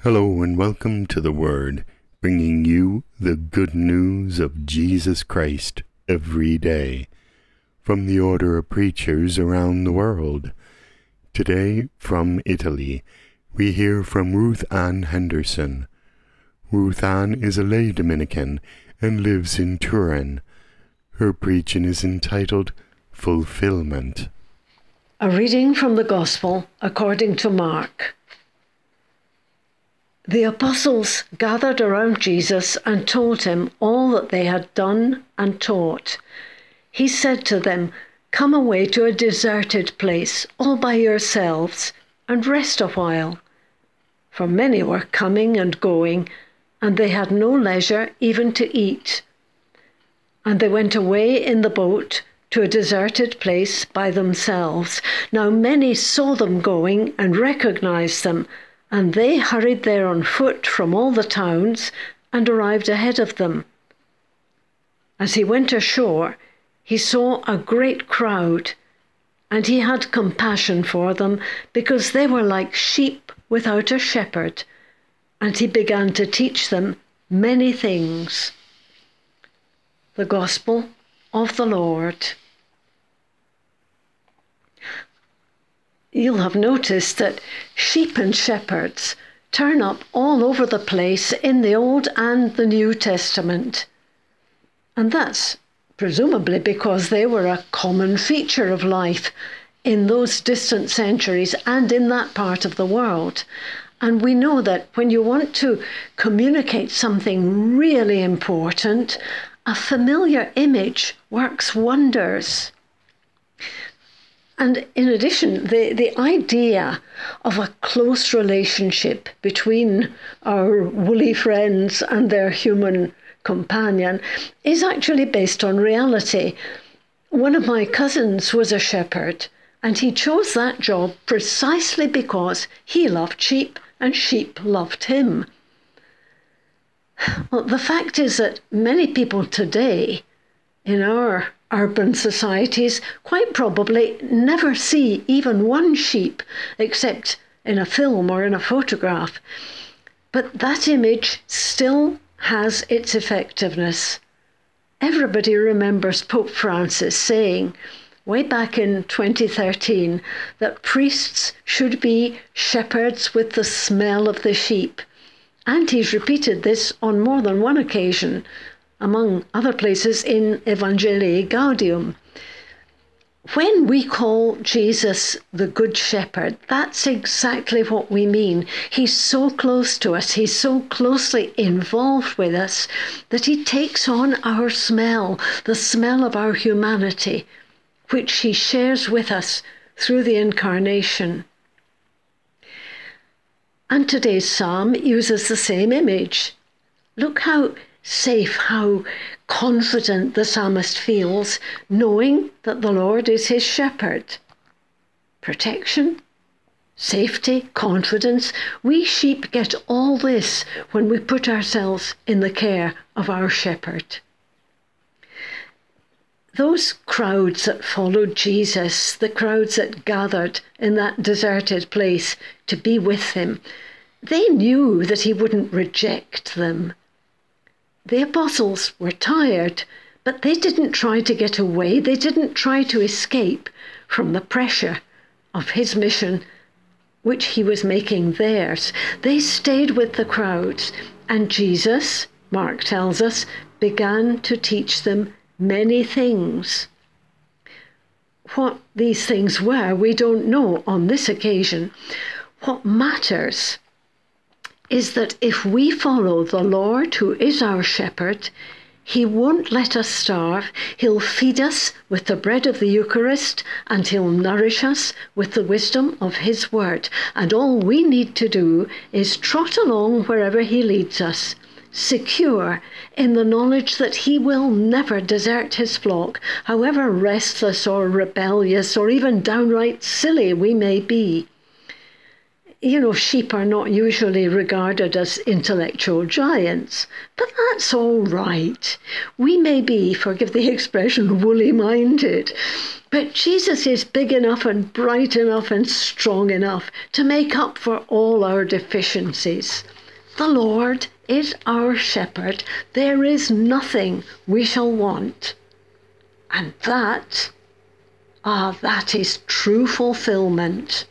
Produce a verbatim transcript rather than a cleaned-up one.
Hello and welcome to The Word, bringing you the good news of Jesus Christ every day, from the order of preachers around the world. Today, from Italy, we hear from Ruth Ann Henderson. Ruth Ann is a lay Dominican and lives in Turin. Her preaching is entitled Fulfillment. A reading from the Gospel according to Mark. The apostles gathered around Jesus and told him all that they had done and taught. He said to them, "Come away to a deserted place all by yourselves and rest a while." For many were coming and going, and they had no leisure even to eat. And they went away in the boat to a deserted place by themselves. Now many saw them going and recognized them, and they hurried there on foot from all the towns and arrived ahead of them. As he went ashore, he saw a great crowd, and he had compassion for them because they were like sheep without a shepherd, and he began to teach them many things. The Gospel of the Lord. You'll have noticed that sheep and shepherds turn up all over the place in the Old and the New Testament. And that's presumably because they were a common feature of life in those distant centuries and in that part of the world. And we know that when you want to communicate something really important, a familiar image works wonders. And in addition, the, the idea of a close relationship between our woolly friends and their human companion is actually based on reality. One of my cousins was a shepherd, and he chose that job precisely because he loved sheep and sheep loved him. Well, the fact is that many people today in our urban societies quite probably never see even one sheep except in a film or in a photograph. But that image still has its effectiveness. Everybody remembers Pope Francis saying, way back in twenty thirteen, that priests should be shepherds with the smell of the sheep. And he's repeated this on more than one occasion, among other places in Evangelii Gaudium. When we call Jesus the Good Shepherd, that's exactly what we mean. He's so close to us, he's so closely involved with us, that he takes on our smell, the smell of our humanity, which he shares with us through the Incarnation. And today's psalm uses the same image. Look how safe, how confident the psalmist feels, knowing that the Lord is his shepherd. Protection, safety, confidence. We sheep get all this when we put ourselves in the care of our shepherd. Those crowds that followed Jesus, the crowds that gathered in that deserted place to be with him, they knew that he wouldn't reject them. The apostles were tired, but they didn't try to get away. They didn't try to escape from the pressure of his mission, which he was making theirs. They stayed with the crowds, and Jesus, Mark tells us, began to teach them many things. What these things were, we don't know on this occasion. What matters is that if we follow the Lord, who is our shepherd, he won't let us starve. He'll feed us with the bread of the Eucharist, and he'll nourish us with the wisdom of his word. And all we need to do is trot along wherever he leads us, secure in the knowledge that he will never desert his flock, however restless or rebellious or even downright silly we may be. you know, sheep are not usually regarded as intellectual giants, but that's all right. We may be, forgive the expression, woolly-minded, but Jesus is big enough and bright enough and strong enough to make up for all our deficiencies. The Lord is our shepherd. There is nothing we shall want. And that, ah, that is true fulfillment.